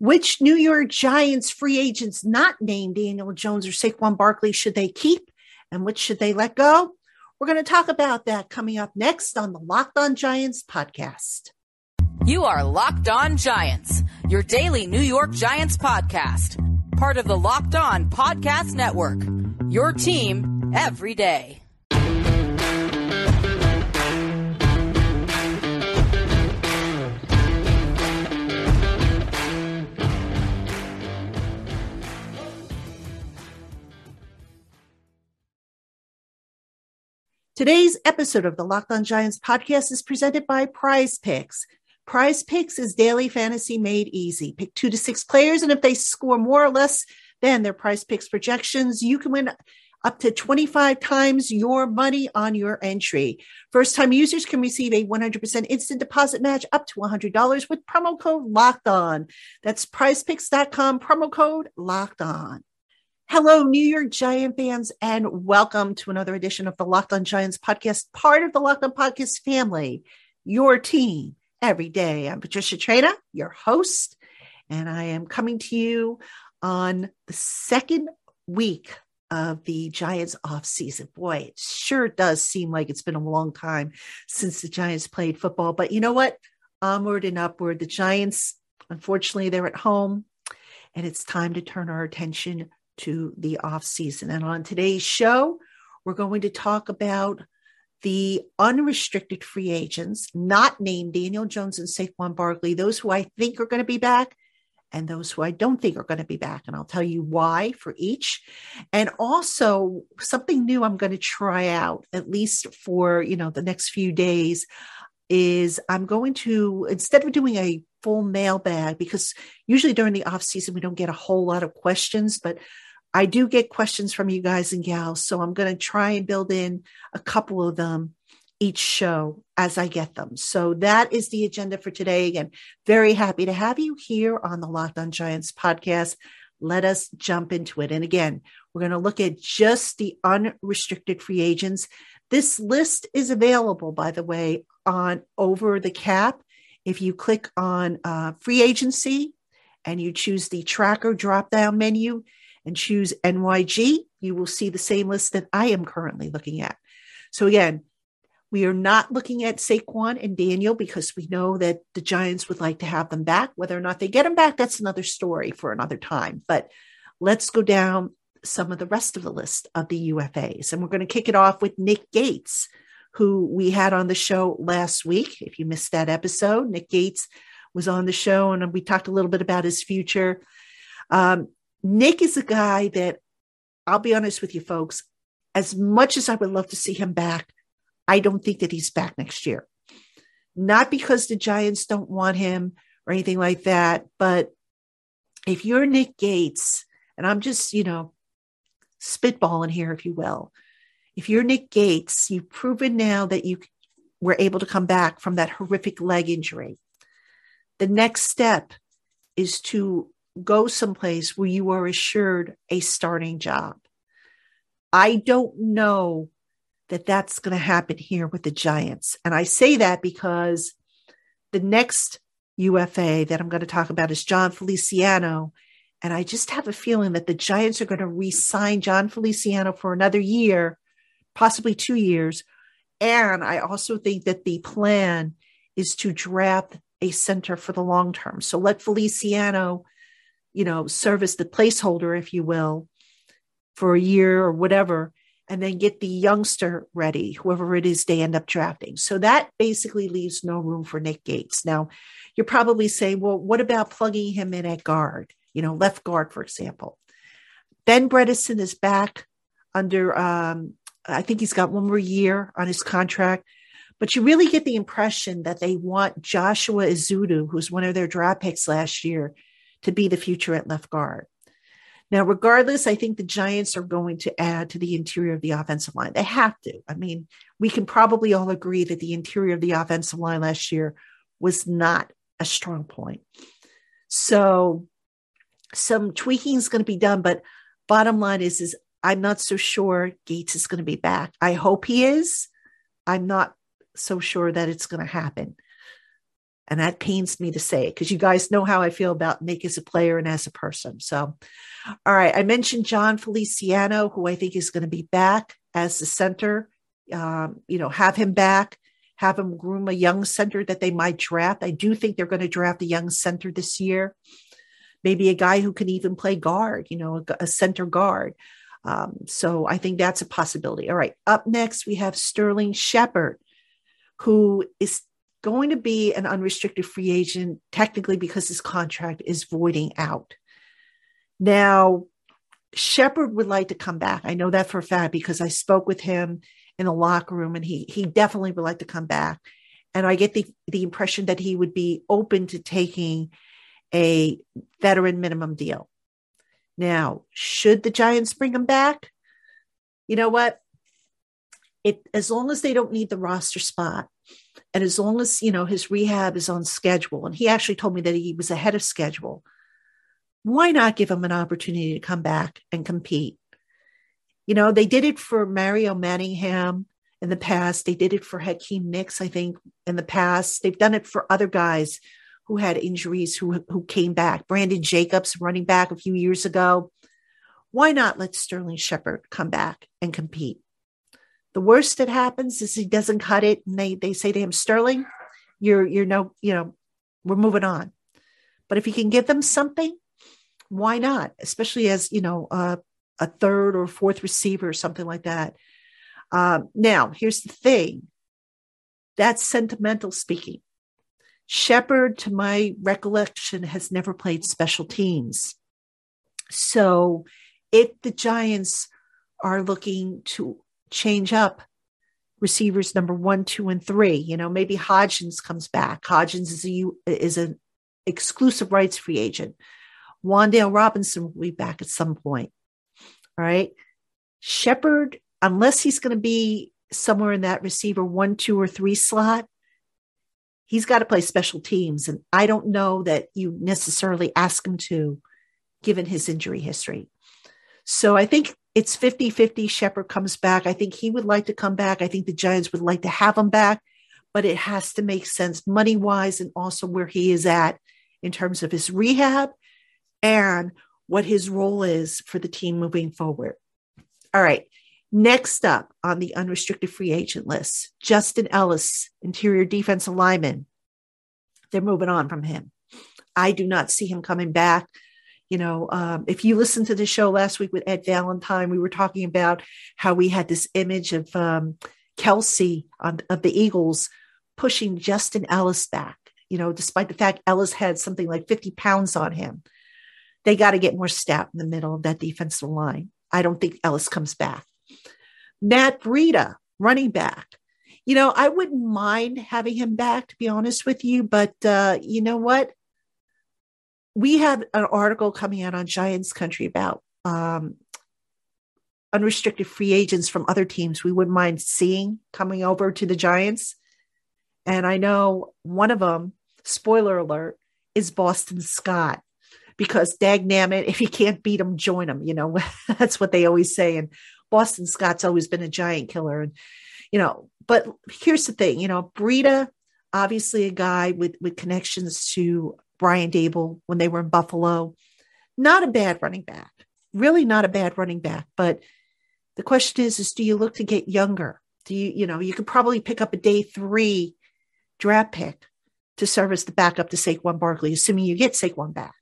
Which New York Giants free agents not named Daniel Jones or Saquon Barkley should they keep, and which should they let go? We're going to talk about that coming up next on the Locked On Giants podcast. You are Locked On Giants, your daily New York Giants podcast. Part of the Locked On Podcast Network, your team every day. Today's episode of the Locked On Giants podcast is presented by Prize Picks. Prize Picks is daily fantasy made easy. Pick 2 to 6 players, and if they score more or less than their Prize Picks projections, you can win up to 25 times your money on your entry. First-time users can receive a 100% instant deposit match up to $100 with promo code Locked On. That's prizepicks.com, promo code Locked On. Hello, New York Giant fans, and welcome to another edition of the Locked On Giants podcast, part of the Locked On Podcast family, your team every day. I'm Patricia Traina, your host, and I am coming to you on the second week of the Giants offseason. Boy, it sure does seem like it's been a long time since the Giants played football, but you know what? Onward and upward. The Giants, unfortunately, they're at home, and it's time to turn our attention to the off season. And on today's show, we're going to talk about the unrestricted free agents, not named Daniel Jones and Saquon Barkley, those who I think are going to be back and those who I don't think are going to be back. And I'll tell you why for each. And also something new I'm going to try out, at least for, the next few days, is I'm going to, instead of doing a full mailbag, because usually during the off season, we don't get a whole lot of questions, but I do get questions from you guys and gals. So I'm going to try and build in a couple of them each show as I get them. So that is the agenda for today. Again, very happy to have you here on the Locked On Giants podcast. Let us jump into it. And again, we're going to look at just the unrestricted free agents. This list is available, by the way, on Over the Cap. If you click on free agency and you choose the tracker drop-down menu and choose NYG, you will see the same list that I am currently looking at. So again, we are not looking at Saquon and Daniel because we know that the Giants would like to have them back. Whether or not they get them back, that's another story for another time. But let's go down some of the rest of the list of the UFAs. And we're going to kick it off with Nick Gates, who we had on the show last week. If you missed that episode, Nick Gates was on the show and we talked a little bit about his future. Nick is a guy that, I'll be honest with you folks, as much as I would love to see him back, I don't think that he's back next year. Not because the Giants don't want him or anything like that, but if you're Nick Gates, and I'm just, spitballing here, if you will, if you're Nick Gates, you've proven now that you were able to come back from that horrific leg injury. The next step is to go someplace where you are assured a starting job. I don't know that that's going to happen here with the Giants. And I say that because the next UFA that I'm going to talk about is Jon Feliciano. And I just have a feeling that the Giants are going to re-sign Jon Feliciano for another year, possibly 2 years. And I also think that the plan is to draft a center for the long term. So let Feliciano, serve as the placeholder, if you will, for a year or whatever, and then get the youngster ready, whoever it is they end up drafting. So that basically leaves no room for Nick Gates. Now, you're probably saying, well, what about plugging him in at guard? Left guard, for example. Ben Bredeson is back under, I think he's got one more year on his contract, but you really get the impression that they want Joshua Ezeudu, who's one of their draft picks last year, to be the future at left guard. Now, regardless, I think the Giants are going to add to the interior of the offensive line. They have to. I mean, we can probably all agree that the interior of the offensive line last year was not a strong point. So some tweaking is going to be done, but bottom line is I'm not so sure Gates is going to be back. I hope he is. I'm not so sure that it's going to happen. And that pains me to say it because you guys know how I feel about Nick as a player and as a person. So, all right. I mentioned John Feliciano, who I think is going to be back as the center. Have him back, have him groom a young center that they might draft. I do think they're going to draft a young center this year. Maybe a guy who can even play guard, a center guard. So I think that's a possibility. All right. Up next, we have Sterling Shepard, who is going to be an unrestricted free agent, technically because his contract is voiding out. Now, Shepard would like to come back. I know that for a fact because I spoke with him in the locker room, and he definitely would like to come back. And I get the impression that he would be open to taking a veteran minimum deal. Now, should the Giants bring him back? You know what? As long as they don't need the roster spot, and as long as, his rehab is on schedule, and he actually told me that he was ahead of schedule, why not give him an opportunity to come back and compete? They did it for Mario Manningham in the past. They did it for Hakeem Nicks, I think, in the past. They've done it for other guys who had injuries who came back. Brandon Jacobs, running back a few years ago. Why not let Sterling Shepard come back and compete? The worst that happens is he doesn't cut it, and they say to him, Sterling, we're moving on. But if he can give them something, why not? Especially as, a third or fourth receiver or something like that. Now, here's the thing. That's sentimental speaking. Shepard, to my recollection, has never played special teams. So if the Giants are looking to change up receivers number 1, 2, and 3, maybe Hodgins comes back. Hodgins is an exclusive rights free agent. Wan'Dale Robinson will be back at some point. All right. Shepard, unless he's going to be somewhere in that receiver 1, 2, or 3 slot, he's got to play special teams. And I don't know that you necessarily ask him to, given his injury history. So I think it's 50-50. Shepard comes back. I think he would like to come back. I think the Giants would like to have him back, but it has to make sense money-wise and also where he is at in terms of his rehab and what his role is for the team moving forward. All right. Next up on the unrestricted free agent list, Justin Ellis, interior defensive lineman. They're moving on from him. I do not see him coming back. If you listened to the show last week with Ed Valentine, we were talking about how we had this image of Kelsey of the Eagles pushing Justin Ellis back, despite the fact Ellis had something like 50 pounds on him. They got to get more stout in the middle of that defensive line. I don't think Ellis comes back. Matt Breida, running back. I wouldn't mind having him back, to be honest with you, but you know what? We have an article coming out on Giants Country about unrestricted free agents from other teams we wouldn't mind seeing coming over to the Giants. And I know one of them, spoiler alert, is Boston Scott. Because dagnammit, if you can't beat them, join them. That's what they always say. And Boston Scott's always been a giant killer. And, but here's the thing, Breida, obviously a guy with connections to Brian Daboll when they were in Buffalo. Not a bad running back, really not a bad running back. But the question is do you look to get younger? Do you could probably pick up a day 3 draft pick to serve as the backup to Saquon Barkley, assuming you get Saquon back.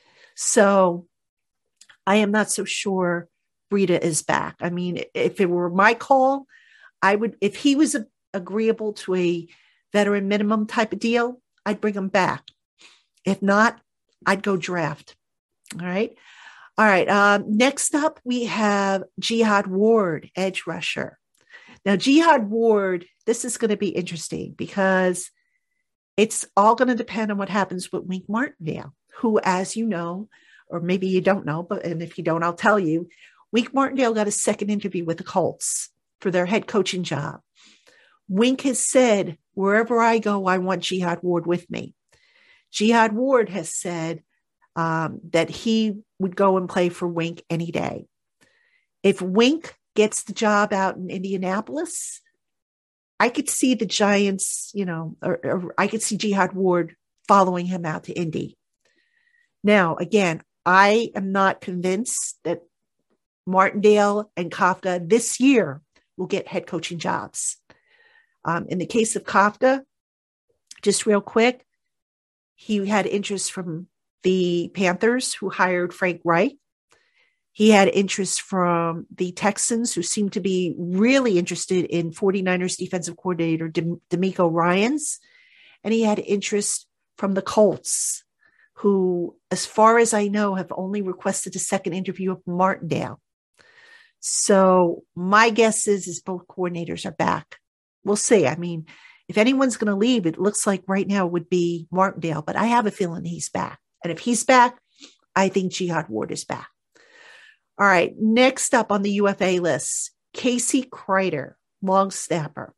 So I am not so sure Breida is back. I mean, if it were my call, I would, if he was agreeable to a veteran minimum type of deal, I'd bring him back. If not, I'd go draft. All right. All right. Next up, we have Jihad Ward, edge rusher. Now, Jihad Ward, this is going to be interesting because it's all going to depend on what happens with Wink Martindale, who, as you know, or maybe you don't know, and if you don't, I'll tell you, Wink Martindale got a second interview with the Colts for their head coaching job. Wink has said, wherever I go, I want Jihad Ward with me. Jihad Ward has said that he would go and play for Wink any day. If Wink gets the job out in Indianapolis, I could see the Giants, or I could see Jihad Ward following him out to Indy. Now, again, I am not convinced that Martindale and Kafka this year will get head coaching jobs. In the case of Kafka, just real quick, he had interest from the Panthers, who hired Frank Reich. He had interest from the Texans, who seemed to be really interested in 49ers defensive coordinator DeMeco Ryans. And he had interest from the Colts, who, as far as I know, have only requested a second interview of Martindale. So my guess is both coordinators are back. We'll see. I mean, if anyone's going to leave, it looks like right now would be Martindale, but I have a feeling he's back. And if he's back, I think Jihad Ward is back. All right. Next up on the UFA list, Casey Kreiter, long snapper.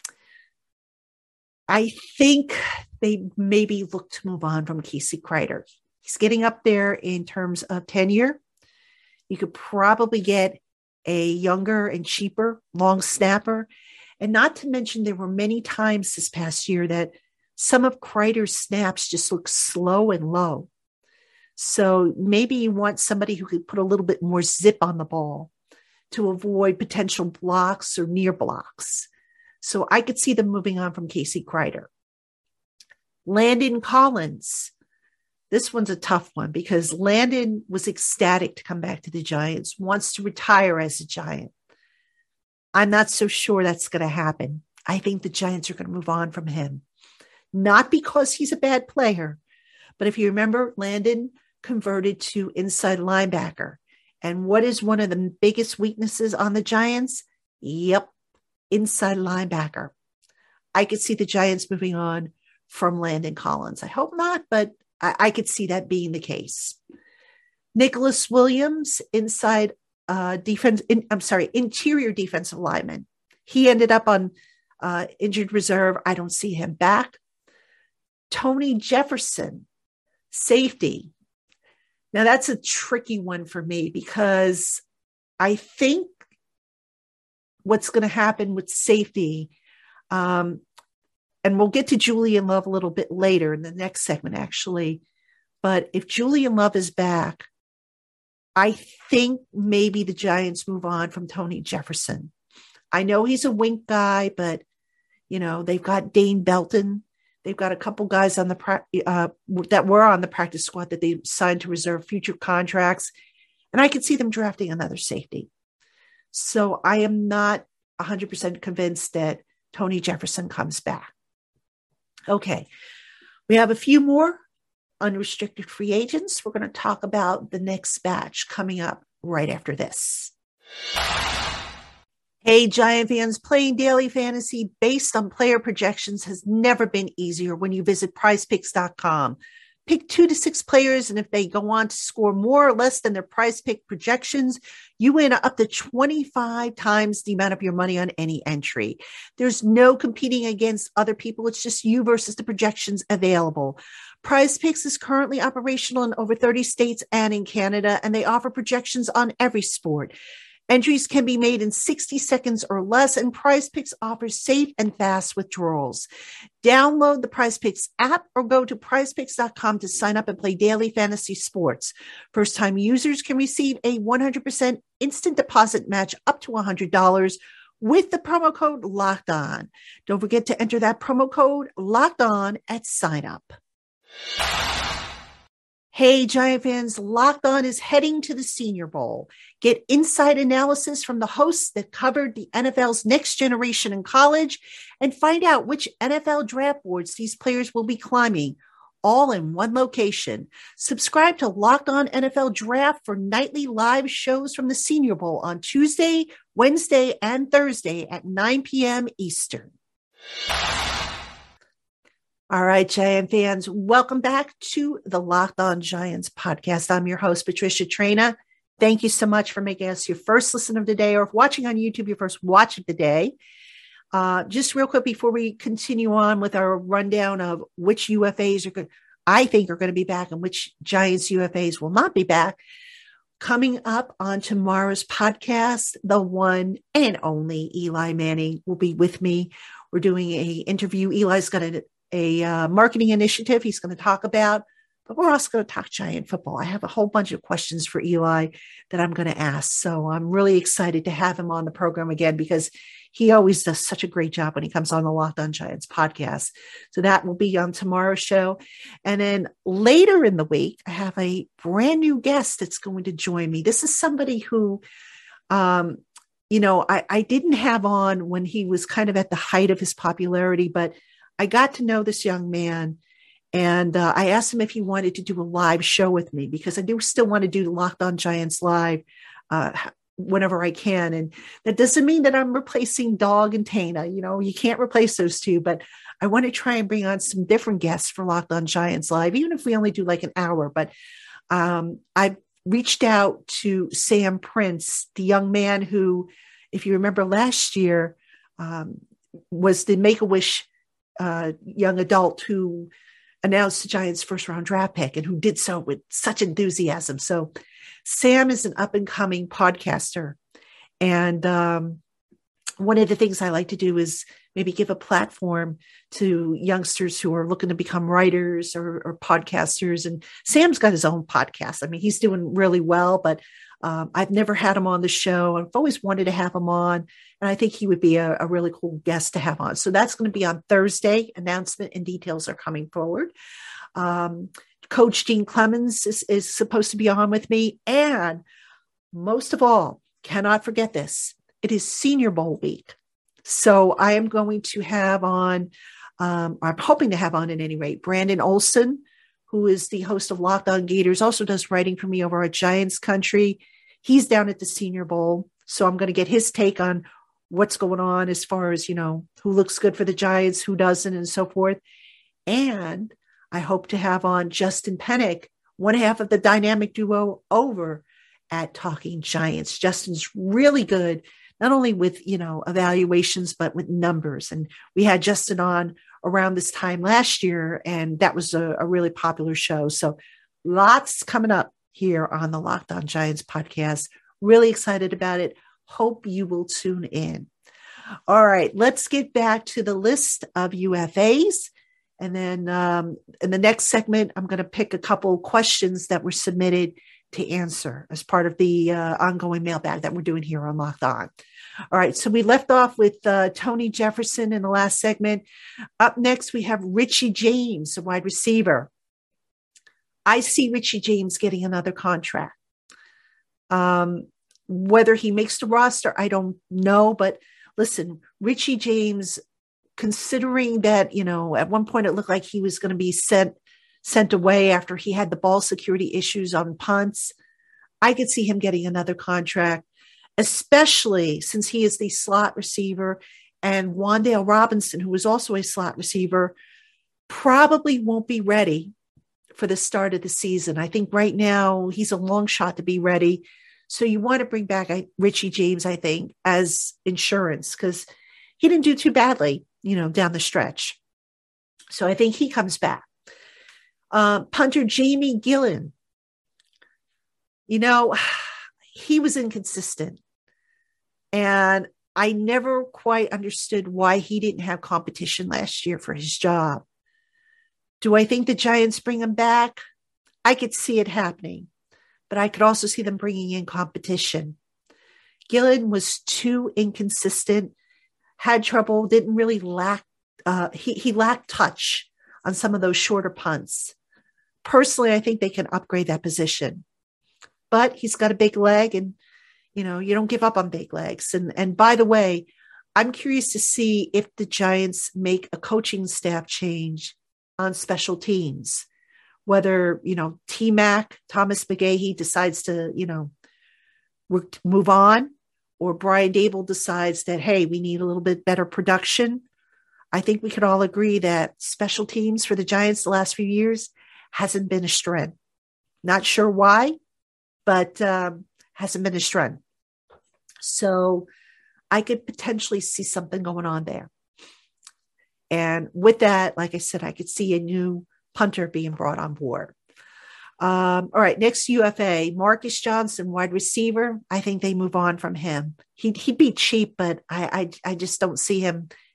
I think they maybe look to move on from Casey Kreiter. He's getting up there in terms of tenure. You could probably get a younger and cheaper long snapper. And not to mention, there were many times this past year that some of Kreiter's snaps just look slow and low. So maybe you want somebody who could put a little bit more zip on the ball to avoid potential blocks or near blocks. So I could see them moving on from Casey Kreiter. Landon Collins. This one's a tough one because Landon was ecstatic to come back to the Giants, wants to retire as a Giant. I'm not so sure that's going to happen. I think the Giants are going to move on from him. Not because he's a bad player, but if you remember, Landon converted to inside linebacker. And what is one of the biggest weaknesses on the Giants? Yep, inside linebacker. I could see the Giants moving on from Landon Collins. I hope not, but I could see that being the case. Nicholas Williams, interior defensive lineman. He ended up on injured reserve. I don't see him back. Tony Jefferson, safety. Now that's a tricky one for me because I think what's going to happen with safety, and we'll get to Julian Love a little bit later in the next segment, actually. But if Julian Love is back, I think maybe the Giants move on from Tony Jefferson. I know he's a wink guy, but, they've got Dane Belton. They've got a couple guys on that were on the practice squad that they signed to reserve future contracts. And I could see them drafting another safety. So I am not 100% convinced that Tony Jefferson comes back. Okay. We have a few more unrestricted free agents. We're going to talk about the next batch coming up right after this. Hey, Giant fans, playing daily fantasy based on player projections has never been easier when you visit prizepicks.com. Pick 2 to 6 players, and if they go on to score more or less than their prize pick projections, you win up to 25 times the amount of your money on any entry. There's no competing against other people. It's just you versus the projections available. Prize Picks is currently operational in over 30 states and in Canada, and they offer projections on every sport. Entries can be made in 60 seconds or less, and Prize Picks offers safe and fast withdrawals. Download the Prize Picks app or go to prizepicks.com to sign up and play daily fantasy sports. First-time users can receive a 100% instant deposit match up to $100 with the promo code Locked On. Don't forget to enter that promo code Locked On at sign up. Hey, Giant fans, Locked On is heading to the Senior Bowl. Get inside analysis from the hosts that covered the NFL's next generation in college and find out which NFL draft boards these players will be climbing, all in one location. Subscribe to Locked On NFL Draft for nightly live shows from the Senior Bowl on Tuesday, Wednesday, and Thursday at 9 p.m. Eastern. All right, Giant fans, welcome back to the Locked On Giants podcast. I'm your host, Patricia Traina. Thank you so much for making us your first listen of the day, or if watching on YouTube, your first watch of the day. Just real quick before we continue on with our rundown of which UFAs I think are going to be back and which Giants UFAs will not be back. Coming up on tomorrow's podcast, the one and only Eli Manning will be with me. We're doing a interview. Eli's got a marketing initiative he's going to talk about, but we're also going to talk Giant football. I have a whole bunch of questions for Eli that I'm going to ask. So I'm really excited to have him on the program again because he always does such a great job when he comes on the Locked On Giants podcast. So that will be on tomorrow's show. And then later in the week, I have a brand new guest that's going to join me. This is somebody who, I didn't have on when he was kind of at the height of his popularity, but I got to know this young man. And I asked him if he wanted to do a live show with me because I do still want to do Locked On Giants live whenever I can. And that doesn't mean that I'm replacing Dog and Tana. You can't replace those two, but I want to try and bring on some different guests for Locked On Giants live, even if we only do like an hour. But I reached out to Sam Prince, the young man who, if you remember last year, was the Make-A-Wish young adult who announced the Giants' first-round draft pick and who did so with such enthusiasm. So Sam is an up-and-coming podcaster. And one of the things I like to do is maybe give a platform to youngsters who are looking to become writers or podcasters. And Sam's got his own podcast. I mean, he's doing really well, but I've never had him on the show. I've always wanted to have him on. And I think he would be a really cool guest to have on. So that's going to be on Thursday. Announcement and details are coming forward. Coach Dean Clemens is supposed to be on with me. And most of all, cannot forget this. It is Senior Bowl week. So I am going to have on, I'm hoping to have on at any rate, Brandon Olson, who is the host of Locked On Gators, also does writing for me over at Giants Country. He's down at the Senior Bowl. So I'm going to get his take on what's going on as far as, who looks good for the Giants, who doesn't, and so forth. And I hope to have on Justin Pennick, one half of the dynamic duo over at Talking Giants. Justin's really good, not only with, evaluations, but with numbers. And we had Justin on around this time last year, and that was a really popular show. So lots coming up here on the Locked On Giants podcast. Really excited about it. Hope you will tune in. All right, let's get back to the list of UFAs. And then in the next segment, I'm going to pick a couple questions that were submitted to answer as part of the ongoing mailbag that we're doing here on Locked On. All right, so we left off with Tony Jefferson in the last segment. Up next, we have Richie James, a wide receiver. I see Richie James getting another contract. Whether he makes the roster, I don't know. But listen, Richie James, considering that, at one point it looked like he was going to be sent away after he had the ball security issues on punts, I could see him getting another contract, especially since he is the slot receiver, and Wan'Dale Robinson, who is also a slot receiver, probably won't be ready for the start of the season. I think right now he's a long shot to be ready. So you want to bring back Richie James, I think, as insurance, because he didn't do too badly, down the stretch. So I think he comes back. Punter Jamie Gillen, he was inconsistent. And I never quite understood why he didn't have competition last year for his job. Do I think the Giants bring him back? I could see it happening, but I could also see them bringing in competition. Gillen was too inconsistent, had trouble, didn't really he lacked touch on some of those shorter punts. Personally, I think they can upgrade that position, but he's got a big leg, and you don't give up on big legs. And by the way, I'm curious to see if the Giants make a coaching staff change on special teams, whether, T-Mac, Thomas McGahee decides to, move on, or Brian Dable decides that, hey, we need a little bit better production. I think we could all agree that special teams for the Giants the last few years hasn't been a strength. Not sure why, but hasn't been a strength. So I could potentially see something going on there. And with that, like I said, I could see a new punter being brought on board. All right, next UFA, Marcus Johnson, wide receiver. I think they move on from him. He'd be cheap, but I just don't see him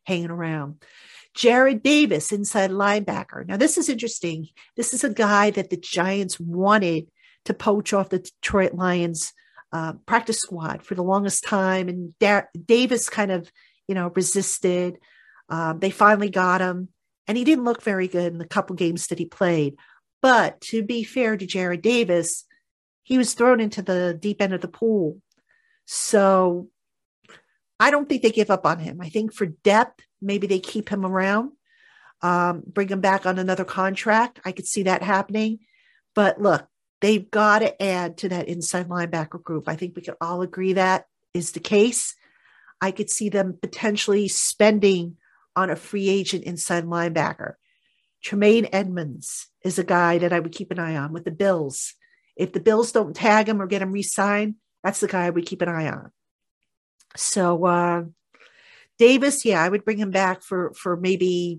hanging around. Jared Davis, inside linebacker. Now, this is interesting. This is a guy that the Giants wanted to poach off the Detroit Lions practice squad for the longest time. And Davis kind of, resisted. They finally got him, and he didn't look very good in the couple games that he played. But to be fair to Jared Davis, he was thrown into the deep end of the pool. So I don't think they give up on him. I think for depth, maybe they keep him around, bring him back on another contract. I could see that happening. But look, they've got to add to that inside linebacker group. I think we can all agree that is the case. I could see them potentially spending on a free agent inside linebacker. Tremaine Edmonds is a guy that I would keep an eye on with the Bills. If the Bills don't tag him or get him re-signed, that's the guy I would keep an eye on. So Davis, I would bring him back for maybe,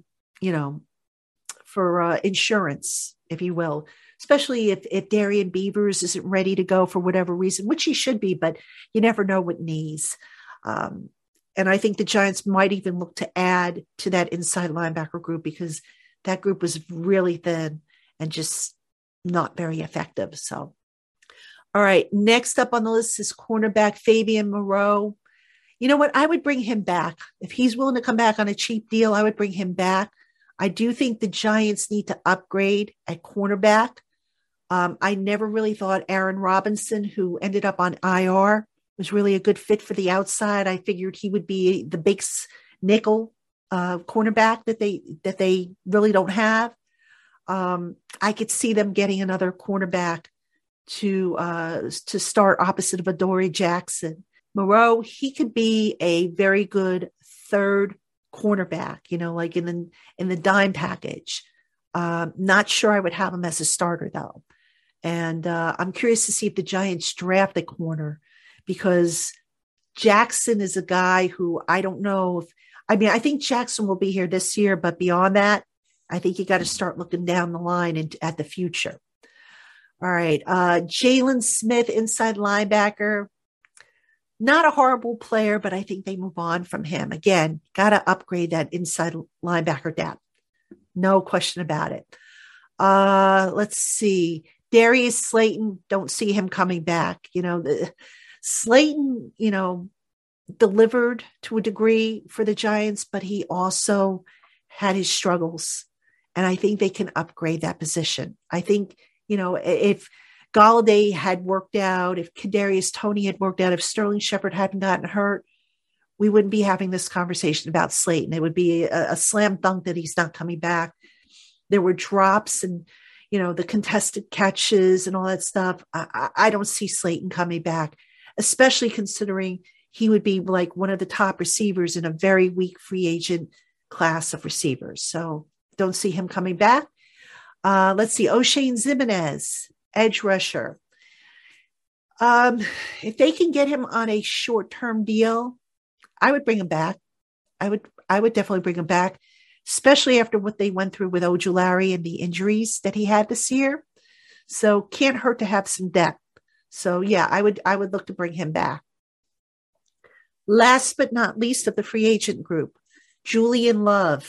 for insurance, if you will, especially if Darian Beavers isn't ready to go for whatever reason, which he should be, but you never know with knees. And I think the Giants might even look to add to that inside linebacker group because that group was really thin and just not very effective. So, all right, next up on the list is cornerback Fabian Moreau. You know what? I would bring him back. If he's willing to come back on a cheap deal, I would bring him back. I do think the Giants need to upgrade at cornerback. I never really thought Aaron Robinson, who ended up on IR, was really a good fit for the outside. I figured he would be the big nickel cornerback that they really don't have. I could see them getting another cornerback to start opposite of Adoree Jackson. Moreau, he could be a very good third cornerback, like in the dime package. Not sure I would have him as a starter though. And I'm curious to see if the Giants draft a corner because Jackson is a guy who I don't know I think Jackson will be here this year, but beyond that, I think you got to start looking down the line and at the future. All right. Jalen Smith, inside linebacker. Not a horrible player, but I think they move on from him. Again, got to upgrade that inside linebacker depth. No question about it. Let's see. Darius Slayton, don't see him coming back. Slayton, delivered to a degree for the Giants, but he also had his struggles. And I think they can upgrade that position. I think, if Golladay had worked out, if Kadarius Toney had worked out, if Sterling Shepard hadn't gotten hurt, we wouldn't be having this conversation about Slayton. It would be a slam dunk that he's not coming back. There were drops and, the contested catches and all that stuff. I don't see Slayton coming back, especially considering he would be like one of the top receivers in a very weak free agent class of receivers. So don't see him coming back. Let's see. O'Shane Ximines, edge rusher. If they can get him on a short-term deal, I would bring him back. I would definitely bring him back, especially after what they went through with Ojulari and the injuries that he had this year. So can't hurt to have some depth. So I would look to bring him back. Last but not least of the free agent group, Julian Love.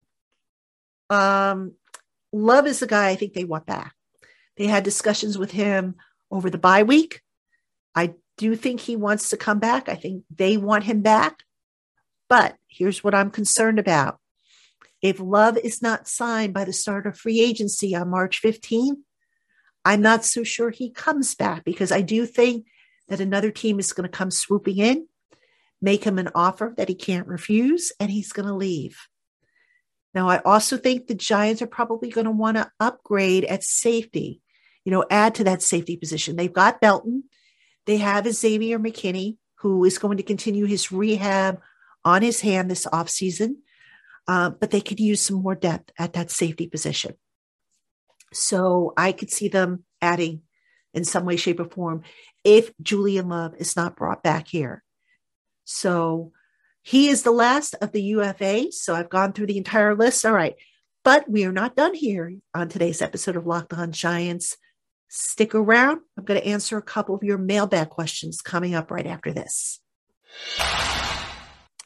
Love is the guy I think they want back. They had discussions with him over the bye week. I do think he wants to come back. I think they want him back. But here's what I'm concerned about. If Love is not signed by the start of free agency on March 15th, I'm not so sure he comes back because I do think that another team is going to come swooping in, make him an offer that he can't refuse, and he's going to leave. Now, I also think the Giants are probably going to want to upgrade at safety, add to that safety position. They've got Belton. They have Xavier McKinney, who is going to continue his rehab on his hand this offseason. But they could use some more depth at that safety position. So I could see them adding in some way, shape, or form if Julian Love is not brought back here. So he is the last of the UFA. So I've gone through the entire list. All right. But we are not done here on today's episode of Locked On Giants. Stick around. I'm going to answer a couple of your mailbag questions coming up right after this.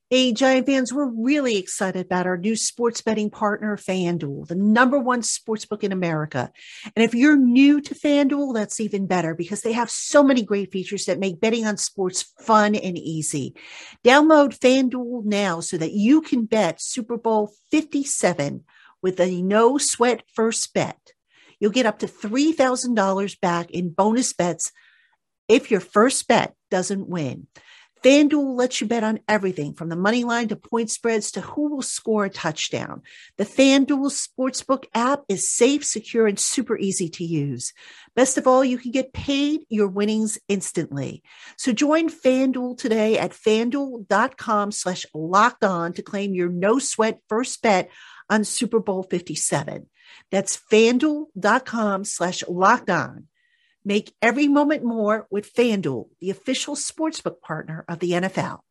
Hey, Giant fans, we're really excited about our new sports betting partner, FanDuel, the number one sports book in America. And if you're new to FanDuel, that's even better because they have so many great features that make betting on sports fun and easy. Download FanDuel now so that you can bet Super Bowl 57 with a no sweat first bet. You'll get up to $3,000 back in bonus bets if your first bet doesn't win. FanDuel lets you bet on everything from the money line to point spreads to who will score a touchdown. The FanDuel Sportsbook app is safe, secure, and super easy to use. Best of all, you can get paid your winnings instantly. So join FanDuel today at FanDuel.com/lockedon to claim your no sweat first bet on Super Bowl 57. That's FanDuel.com/lockedon. Make every moment more with FanDuel, the official sportsbook partner of the NFL.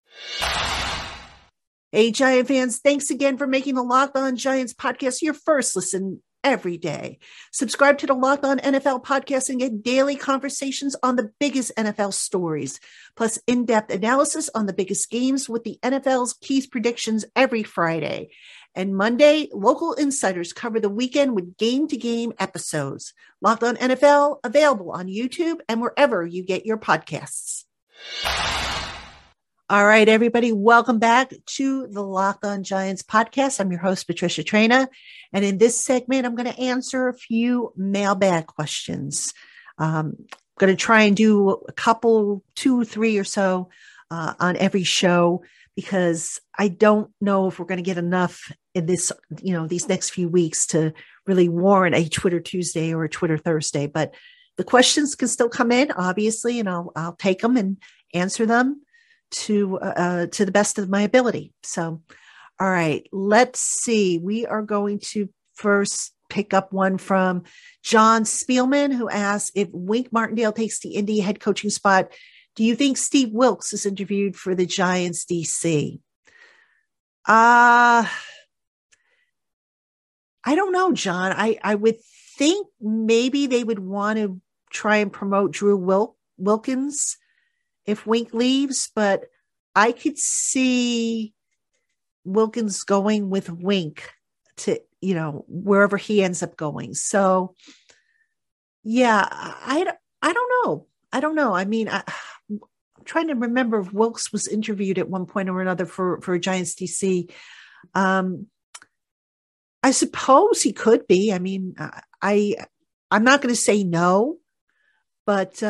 Hey, Giant fans, thanks again for making the Locked On Giants podcast your first listen every day. Subscribe to the Locked On NFL podcast and get daily conversations on the biggest NFL stories, plus in-depth analysis on the biggest games with the NFL's key predictions every Friday. And Monday, local insiders cover the weekend with game-to-game episodes. Locked On NFL, available on YouTube and wherever you get your podcasts. All right, everybody, welcome back to the Locked On Giants podcast. I'm your host, Patricia Traina. And in this segment, I'm going to answer a few mailbag questions. I'm going to try and do a couple, 2, 3 or so on every show, because I don't know if we're going to get enough in this, these next few weeks to really warrant a Twitter Tuesday or a Twitter Thursday. But the questions can still come in, obviously, and I'll take them and answer them to the best of my ability. So, all right, let's see. We are going to first pick up one from John Spielman, who asks, if Wink Martindale takes the Indy head coaching spot, do you think Steve Wilks is interviewed for the Giants DC? I don't know, John. I would think maybe they would want to try and promote Drew Wilkins if Wink leaves, but I could see Wilkins going with Wink to, wherever he ends up going. So yeah, I don't know. I don't know. I mean, I'm trying to remember if Wilkes was interviewed at one point or another for Giants DC. I suppose he could be. I mean, I'm not going to say no, but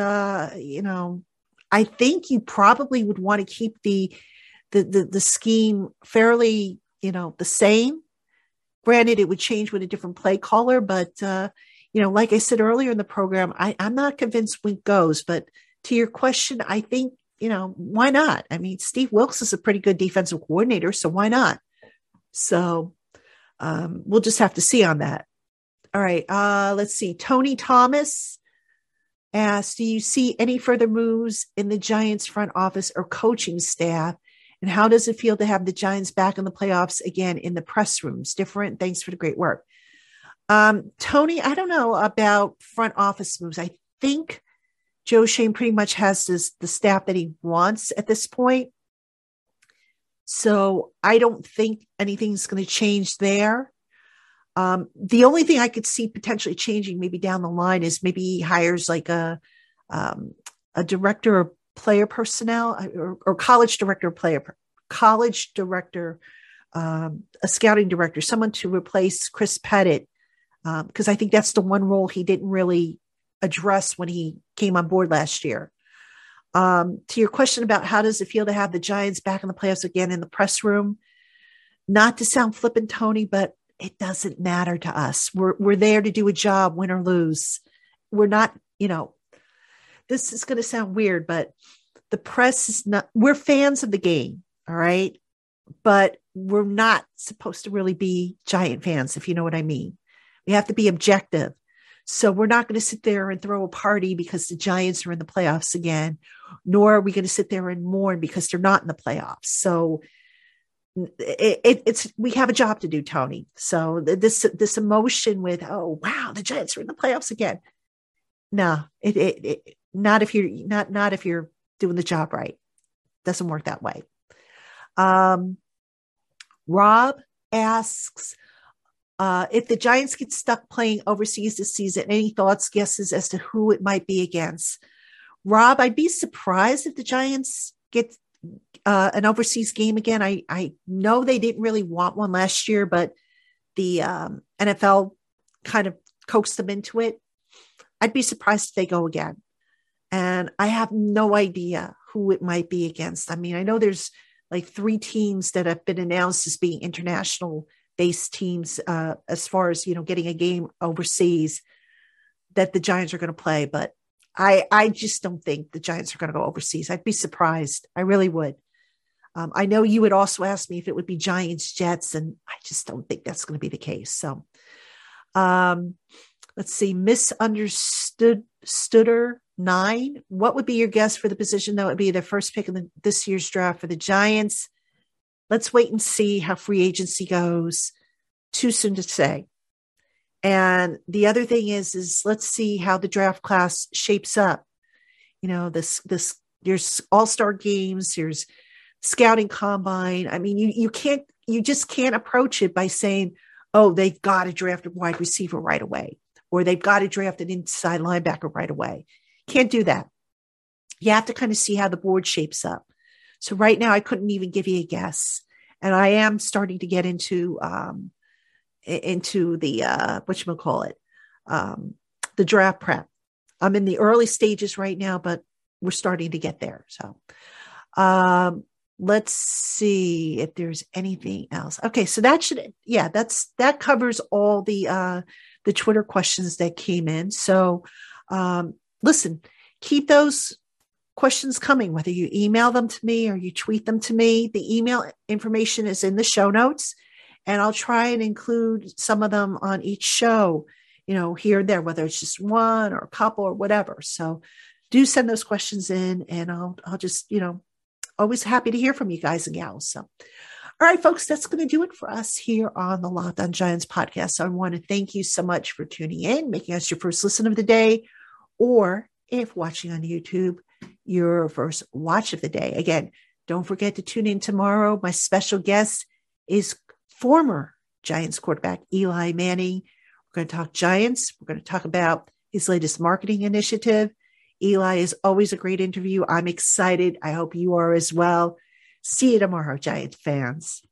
I think you probably would want to keep the scheme fairly, the same. Granted, it would change with a different play caller, but like I said earlier in the program, I'm not convinced Wink goes. But to your question, I think, why not? I mean, Steve Wilks is a pretty good defensive coordinator, so why not? So we'll just have to see on that. All right, let's see. Tony Thomas asks, do you see any further moves in the Giants front office or coaching staff? And how does it feel to have the Giants back in the playoffs again in the press rooms? Different. Thanks for the great work. Tony, I don't know about front office moves. I think Joe Schoen pretty much has the staff that he wants at this point. So I don't think anything's going to change there. The only thing I could see potentially changing maybe down the line is maybe he hires like a director of player personnel or college director of a scouting director, someone to replace Chris Pettit. Because I think that's the one role he didn't really address when he came on board last year. To your question about how does it feel to have the Giants back in the playoffs again in the press room, not to sound flippant, Tony, but it doesn't matter to us. We're there to do a job, win or lose. We're not, this is going to sound weird, but the press is not, we're fans of the game. All right. But we're not supposed to really be Giant fans, if you know what I mean. We have to be objective. So we're not going to sit there and throw a party because the Giants are in the playoffs again, nor are we going to sit there and mourn because they're not in the playoffs. So it's we have a job to do, Tony. So this emotion with, oh wow, the Giants are in the playoffs again. No, not if you're not if you're doing the job right. Doesn't work that way. Rob asks, if the Giants get stuck playing overseas this season, any thoughts, guesses as to who it might be against? Rob, I'd be surprised if the Giants get an overseas game again. I know they didn't really want one last year, but the NFL kind of coaxed them into it. I'd be surprised if they go again. And I have no idea who it might be against. I mean, I know there's like 3 teams that have been announced as being international based teams as far as, getting a game overseas that the Giants are going to play. But I just don't think the Giants are going to go overseas. I'd be surprised. I really would. I know you would also ask me if it would be Giants, Jets, and I just don't think that's going to be the case. So let's see. Misunderstooder 9. What would be your guess for the position that would be the first pick in this year's draft for the Giants? Let's wait and see how free agency goes. Too soon to say. And the other thing is let's see how the draft class shapes up. There's all-star games, there's scouting combine. I mean, you just can't approach it by saying, oh, they've got to draft a wide receiver right away, or they've got to draft an inside linebacker right away. Can't do that. You have to kind of see how the board shapes up. So right now I couldn't even give you a guess. And I am starting to get into the the draft prep. I'm in the early stages right now, but we're starting to get there. So let's see if there's anything else. Okay, so that covers all the Twitter questions that came in. So listen, keep those questions coming, whether you email them to me or you tweet them to me. The email information is in the show notes. And I'll try and include some of them on each show, here and there, whether it's just one or a couple or whatever. So do send those questions in, and I'll just, always happy to hear from you guys and gals. So, all right, folks, that's going to do it for us here on the Locked On Giants podcast. So I want to thank you so much for tuning in, making us your first listen of the day, or if watching on YouTube, your first watch of the day. Again, don't forget to tune in tomorrow. My special guest is former Giants quarterback Eli Manning. We're going to talk Giants. We're going to talk about his latest marketing initiative. Eli is always a great interview. I'm excited. I hope you are as well. See you tomorrow, Giant fans.